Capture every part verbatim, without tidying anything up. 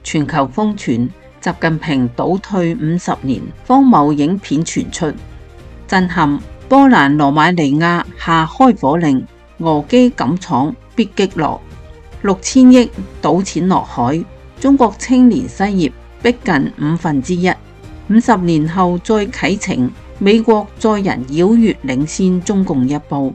全球瘋傳習近平倒退五十年荒謬影片傳出，震撼。波蘭羅馬尼亞下開火令，俄機感廠必擊落，六千億賭錢落海，中國青年失業逼近五分之一。五十年後再啟程，美國載人繞月領先中共一步。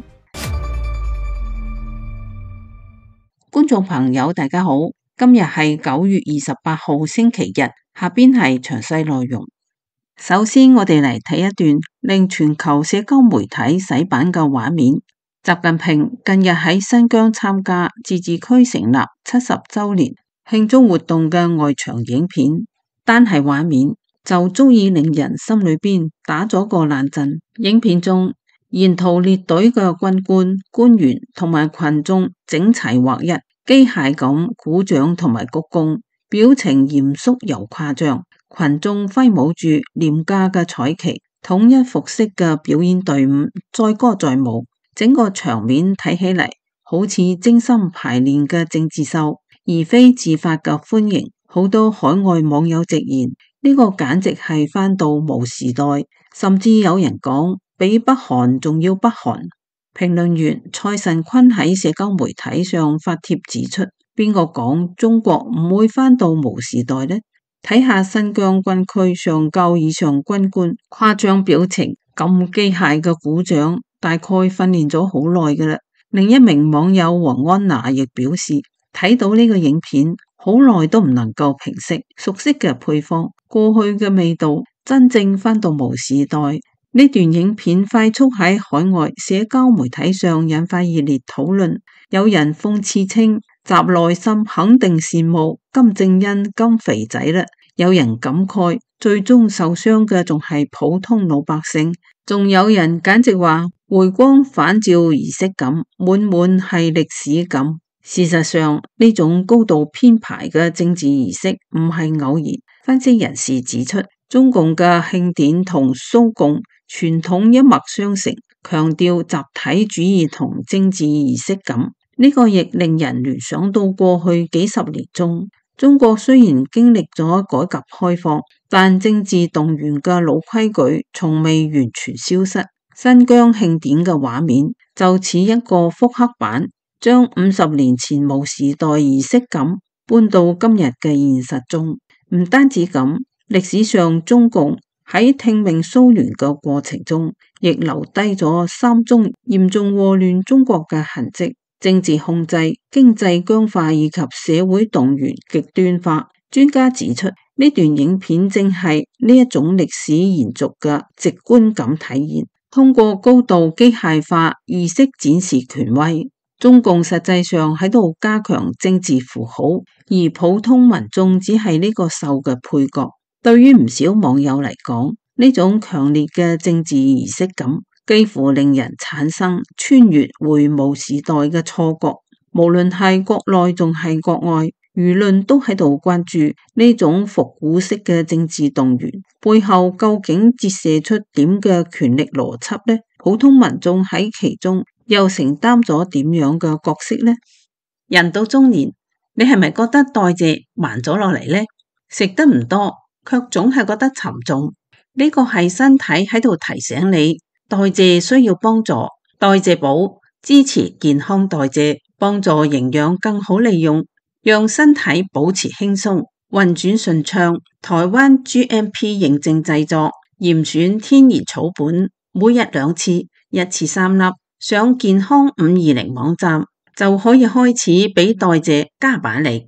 觀眾朋友大家好，今日係九月二十八號星期日，下邊係詳細內容。首先我哋嚟睇一段令全球社交媒體洗版嘅畫面。習近平近日喺新疆參加自治區成立七十周年慶祝活動嘅外場影片，單係畫面就足以令人心裏邊打咗個冷震。影片中沿途列隊嘅軍官、官員同埋群眾整齊劃一，機械咁鼓掌同埋鞠躬，表情嚴肅又誇張。群眾揮舞住廉價嘅彩旗，統一服飾嘅表演隊伍載歌載舞，整個場面睇起嚟好似精心排練嘅政治秀，而非自發嘅歡迎。好多海外網友直言，呢個簡直係返到毛時代，甚至有人講比北韓仲要北韓。評論員蔡慎坤喺社交媒體上發帖指出，邊個講中國唔會返到毛時代呢？睇下新疆軍區上校以上軍官誇張表情，咁機械嘅鼓掌，大概訓練咗好耐㗎喇。另一名網友黃安娜亦表示，睇到呢個影片好耐都唔能夠平息熟悉嘅配方，過去嘅味道，真正返到毛時代。呢段影片快速喺海外社交媒體上引發熱烈討論，有人諷刺稱習內心肯定羨慕金正恩金肥仔啦，有人感慨最終受傷嘅仲係普通老百姓，仲有人簡直話回光返照儀式感，滿滿係歷史感。事實上呢種高度編排嘅政治儀式唔係偶然。分析人士指出，中共嘅慶典同蘇共傳統一脈相承，強調集體主義同政治儀式感。呢個亦令人聯想到過去幾十年中，中國雖然經歷咗改革開放，但政治動員嘅老規矩從未完全消失。新疆慶典嘅畫面就似一個複刻版，將五十年前毛時代儀式感搬到今日嘅現實中。唔單止咁，歷史上中共喺聽命蘇聯嘅過程中，亦留低咗三宗嚴重禍亂中國嘅痕跡。政治控制、經濟僵化以及社會動員極端化。專家指出，呢段影片正係呢一種歷史延續嘅直觀感體現，通過高度機械化儀式展示權威。中共實際上喺度加強政治符號，而普通民眾只係呢個秀嘅配角。對於唔少網友嚟講，呢種強烈嘅政治儀式感幾乎令人產生穿越回毛時代嘅錯覺。無論係國內仲係國外，輿論都喺度關注呢種復古式嘅政治動員背後究竟折射出點嘅權力邏輯呢？普通民眾喺其中又承擔咗點樣嘅角色呢？人到中年，你係咪覺得代謝慢咗落嚟呢？食得唔多，卻總係覺得沉重。呢個係身體喺度提醒你，代謝需要幫助，代謝寶支持健康代謝，幫助營養更好利用，讓身體保持輕鬆、運轉順暢。台灣 G M P 認證製作，嚴選天然草本，每日兩次，一次三粒。上健康五二零網站就可以開始俾代謝加把力。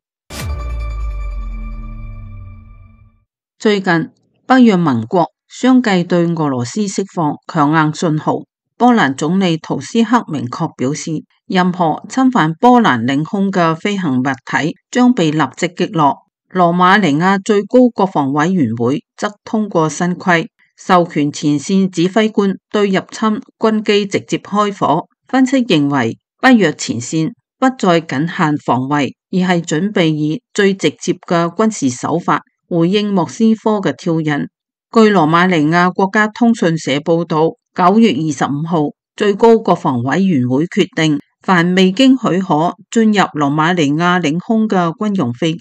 最近北約盟國相繼對俄羅斯釋放強硬信號，波蘭總理圖斯克明確表示，任何侵犯波蘭領空嘅飛行物體將被立即擊落。羅馬尼亞最高國防委員會則通過新規，授權前線指揮官對入侵軍機直接開火。分析認為，北約前線不再僅限防衛，而係準備以最直接嘅軍事手法回應莫斯科嘅挑釁。據羅馬尼亞國家通訊社報道，九月二十五號，最高國防委員會決定，凡未經許可進入羅馬尼亞領空嘅軍用飛機，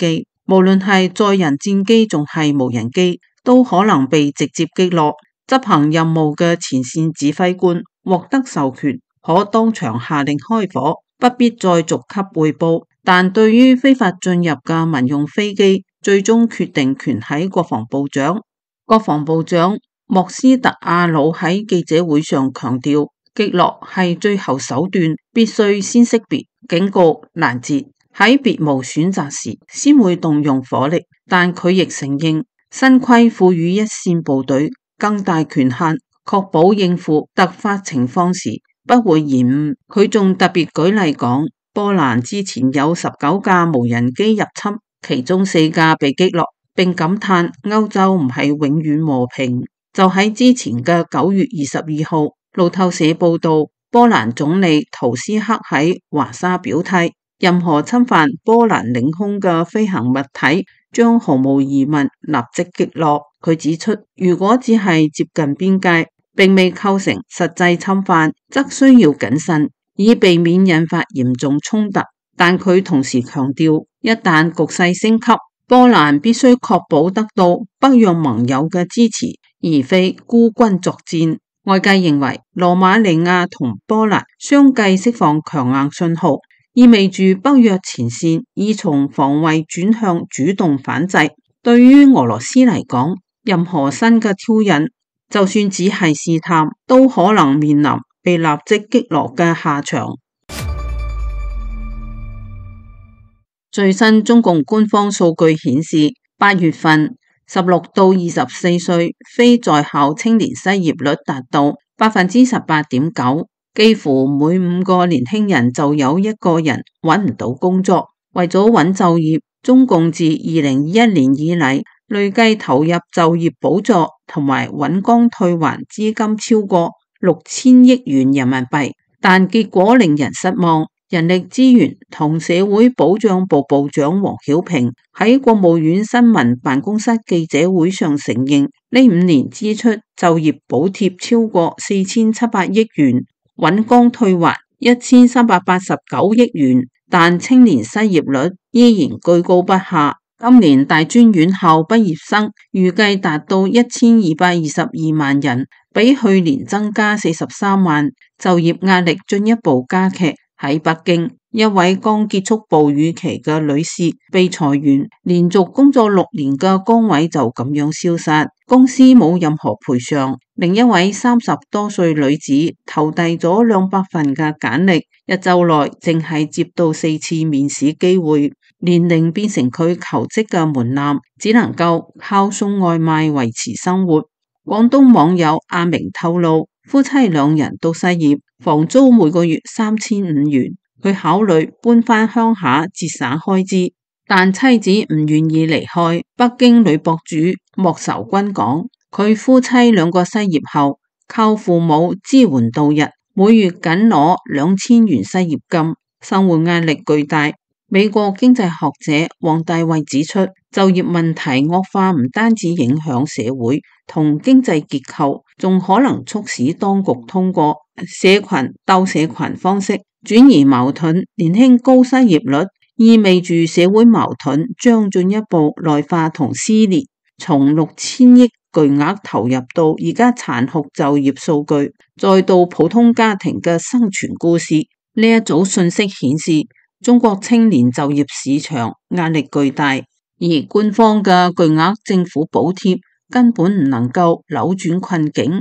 無論係載人戰機仲係無人機，都可能被直接擊落。執行任務嘅前線指揮官獲得授權，可當場下令開火，不必再逐級匯報。但對於非法進入嘅民用飛機，最終決定權喺國防部長。國防部長莫斯特阿魯喺記者會上強調，擊落係最後手段，必須先識別、警告、攔截，喺別無選擇時先會動用火力。但佢亦承認，新規賦予一線部隊更大權限，確保應付突發情況時不會延誤。佢仲特別舉例講，波蘭之前有十九架無人機入侵，其中四架被擊落，並感嘆歐洲唔係永遠和平。就喺之前嘅九月二十二號，路透社報道，波蘭總理圖斯克喺華沙表態，任何侵犯波蘭領空嘅飛行物體將毫無疑問立即擊落。佢指出，如果只係接近邊界，並未構成實際侵犯，則需要謹慎，以避免引發嚴重衝突。但佢同時強調，一旦局勢升級，波蘭必須確保得到北約盟友嘅支持，而非孤軍作戰。外界認為，羅馬尼亞同波蘭相繼釋放強硬信號，意味住北約前線已從防衛轉向主動反制。對於俄羅斯嚟講，任何新嘅挑釁，就算只係試探，都可能面臨被立即擊落嘅下場。最新中共官方數據顯示，八月份十六到二十四歲非在校青年失業率達到百分之十八點九，幾乎每五個年輕人就有一個人揾唔到工作。為咗穩就業，中共自二零二一年以嚟累計投入就業補助同埋穩崗退還資金超過六千億元人民幣，但結果令人失望。人力資源同社會保障部部長王曉平喺國務院新聞辦公室記者會上承認，呢五年支出就業補貼超過四千七百億元，穩崗退還一千三百八十九億元，但青年失業率依然居高不下。今年大專院校畢業生預計達到一千二百二十二萬人，比去年增加四十三萬，就業壓力進一步加劇。喺北京，一位剛結束哺乳期嘅女士被裁員，連續工作六年嘅崗位就咁樣消失，公司冇任何賠償。另一位三十多歲女子投遞咗兩百份嘅簡歷，一周內淨係接到四次面試機會，年齡變成佢求職嘅門檻，只能夠靠送外賣維持生活。廣東網友阿明透露，夫妻兩人都失業，房租每個月三千五元，佢考慮搬返鄉下節省開支，但妻子唔願意離開。北京女博主莫愁君講，佢夫妻兩個失業後，靠父母支援度日，每月僅攞兩千元失業金，生活壓力巨大。美國經濟學者王大衛指出，就業問題惡化唔單止影響社會同經濟結構，仲可能促使當局通過社群鬥社群方式轉移矛盾。年輕高失業率意味住社會矛盾將進一步內化同撕裂，從六千億巨額投入到而家殘酷就業數據，再到普通家庭嘅生存故事。呢一組信息顯示，中國青年就業市場壓力巨大，而官方嘅巨額政府補貼根本唔能夠扭轉困境。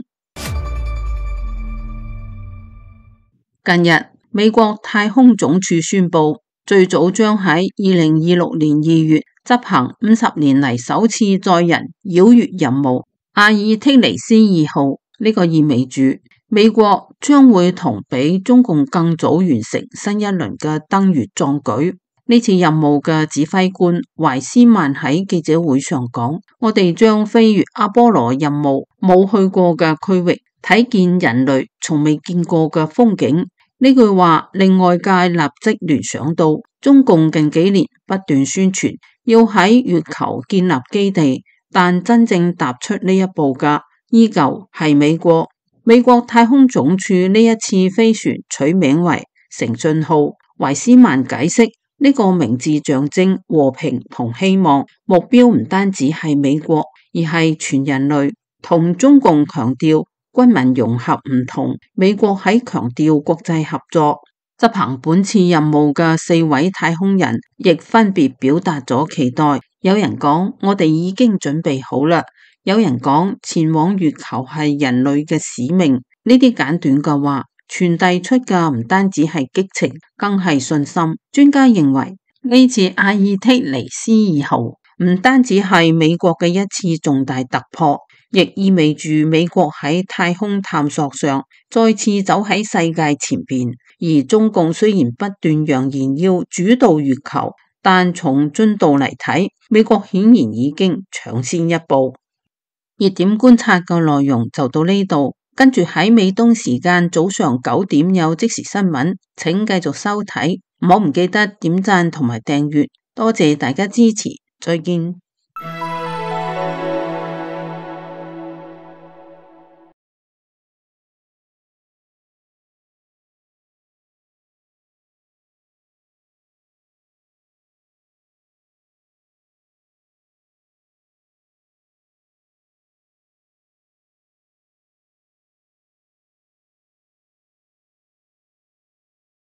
近日，美國太空總署宣布，最早將喺二零二六年二月執行五十年嚟首次載人繞月任務阿爾忒尼斯二號。呢個意味住美國將會同比中共更早完成新一輪嘅登月壯舉。呢次任務嘅指揮官懷斯曼喺記者會上講，我哋將飛越阿波羅任務冇去過嘅區域，睇見人類從未見過嘅風景。呢句話令外界立即聯想到中共近幾年不斷宣傳要喺月球建立基地，但真正踏出呢一步嘅依舊係美國。美國太空總署呢一次飛船取名為誠信號。懷斯曼解釋， 呢個名字象徵和平同希望，目標唔單止係美國，而係全人類。同中共強調軍民融合唔同，美國喺強調國際合作。執行本次任務嘅四位太空人亦分別表達咗期待。有人講我哋已經準備好啦，有人講前往月球係人類嘅使命。呢啲簡短嘅話傳遞出嘅唔單止係激情，更係信心。專家認為呢次阿爾忒尼斯二號唔單止係美國嘅一次重大突破，亦意味住美國喺太空探索上再次走喺世界前邊。而中共雖然不斷揚言要主導月球，但從進度嚟睇，美國顯然已經搶先一步。熱點觀察嘅內容就到呢度。跟住喺美東時間早上九點有即時新聞，請繼續收睇，唔好唔記得點讚同埋訂閱，多謝大家支持，再見。